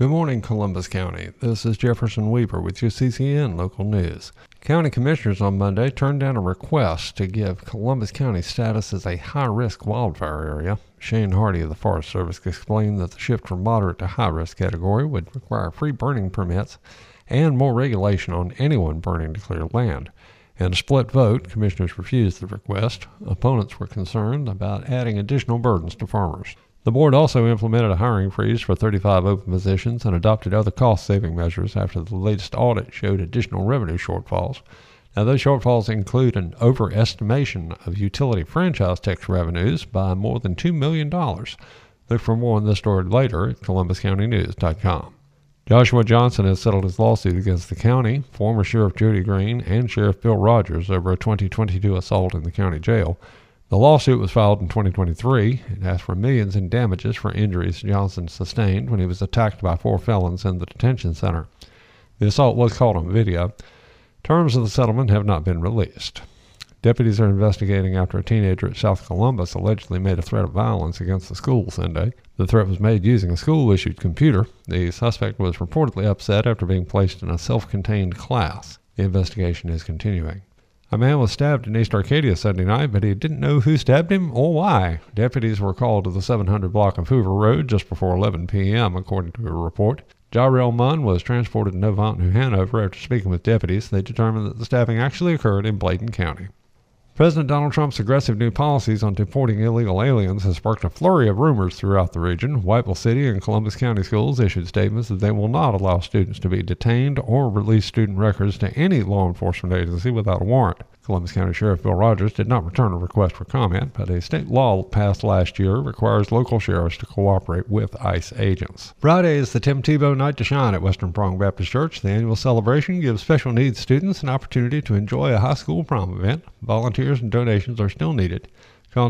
Good morning, Columbus County. This is Jefferson Weaver with your CCN Local News. County Commissioners on Monday turned down a request to give Columbus County status as a high-risk wildfire area. Shane Hardy of the Forest Service explained that the shift from moderate to high-risk category would require free burning permits and more regulation on anyone burning to clear land. In a split vote, commissioners refused the request. Opponents were concerned about adding additional burdens to farmers. The board also implemented a hiring freeze for 35 open positions and adopted other cost-saving measures after the latest audit showed additional revenue shortfalls. Now, those shortfalls include an overestimation of utility franchise tax revenues by more than $2 million. Look for more on this story later at columbuscountynews.com. Joshua Johnson has settled his lawsuit against the county, former Sheriff Jody Green, and Sheriff Bill Rogers over a 2022 assault in the county jail. The lawsuit was filed in 2023. It asked for millions in damages for injuries Johnson sustained when he was attacked by 4 felons in the detention center. The assault was caught on video. Terms of the settlement have not been released. Deputies are investigating after a teenager at South Columbus allegedly made a threat of violence against the school Sunday. The threat was made using a school-issued computer. The suspect was reportedly upset after being placed in a self-contained class. The investigation is continuing. A man was stabbed in East Arcadia Sunday night, but he didn't know who stabbed him or why. Deputies were called to the 700 block of Hoover Road just before 11 p.m., according to a report. Jarrell Munn was transported to Novant, New Hanover. After speaking with deputies, they determined that the stabbing actually occurred in Bladen County. President Donald Trump's aggressive new policies on deporting illegal aliens has sparked a flurry of rumors throughout the region. Whiteville City and Columbus County schools issued statements that they will not allow students to be detained or release student records to any law enforcement agency without a warrant. Columbus County Sheriff Bill Rogers did not return a request for comment, but a state law passed last year requires local sheriffs to cooperate with ICE agents. Friday is the Tim Tebow Night to Shine at Western Prong Baptist Church. The annual celebration gives special needs students an opportunity to enjoy a high school prom event. Volunteers and donations are still needed. Call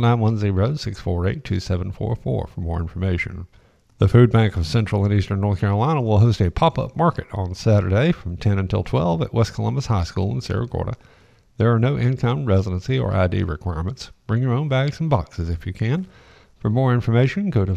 910-648-2744 for more information. The Food Bank of Central and Eastern North Carolina will host a pop-up market on Saturday from 10 until 12 at West Columbus High School in Cerro Gordo. There are no income, residency, or ID requirements. Bring your own bags and boxes if you can. For more information, go to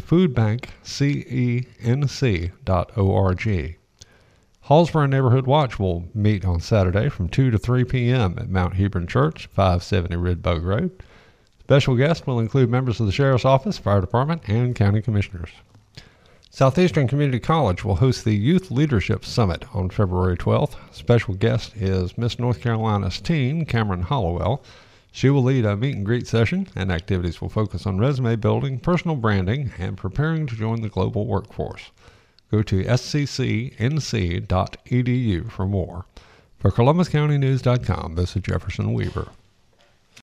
foodbankcenc.org. Hallsboro Neighborhood Watch will meet on Saturday from 2 to 3 p.m. at Mount Hebron Church, 570 Redbug Road. Special guests will include members of the Sheriff's Office, Fire Department, and County Commissioners. Southeastern Community College will host the Youth Leadership Summit on February 12th. Special guest is Miss North Carolina's teen, Cameron Hollowell. She will lead a meet-and-greet session, and activities will focus on resume building, personal branding, and preparing to join the global workforce. Go to sccnc.edu for more. For ColumbusCountyNews.com, this is Jefferson Weaver.